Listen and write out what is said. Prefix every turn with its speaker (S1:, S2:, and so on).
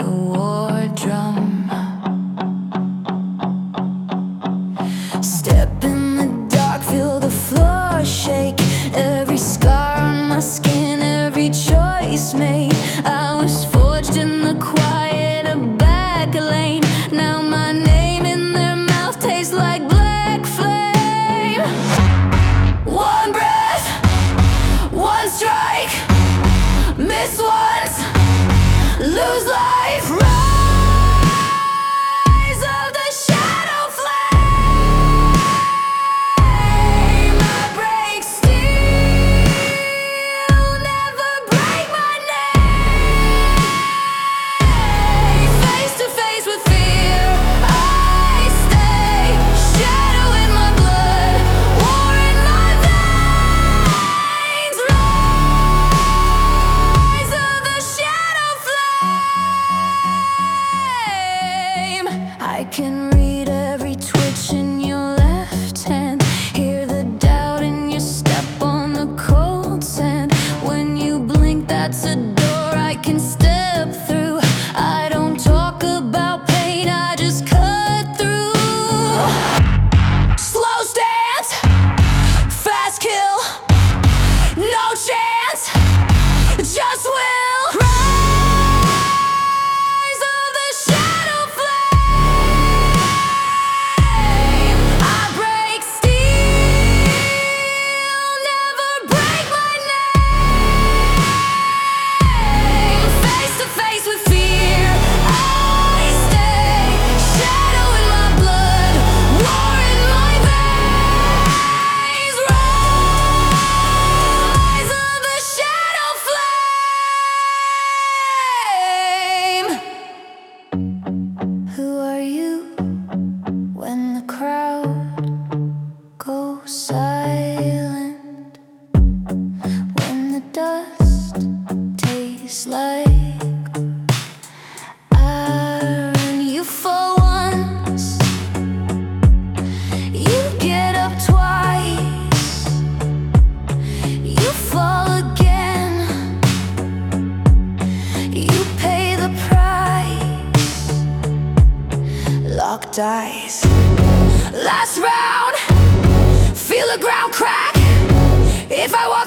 S1: a war drum. Step in the dark, feel the floor shake. Every scar on my skin, every choice made. I was forged in the quiet, a back lane. Now my name in their mouth tastes like black flame. One breath, one strike, miss once, lose life. Rise of the shadow flame. I break steel, never break my name. Face to face with fear, I stay. Shadow in my blood, war in my veins. Rise of the shadow flame. I can read every twitch in your left hand, hear the doubt in your step on the cold sand. When you blink, that's a door I can step through. I don't talk about pain, I just cut through. Slow stance, fast kill, no chance, just will. Rise of the shadow flame. I break steel, never break my name. Face to face with fear, I stay. Shadow in my blood, war in my veins. Rise of the shadow flame. Who are you when the crowd goes silent? When the dust tastes like iron, you fall once, you get up twice, you fall again, you pay the price. Locked eyes, last round, feel the ground crack. If I walk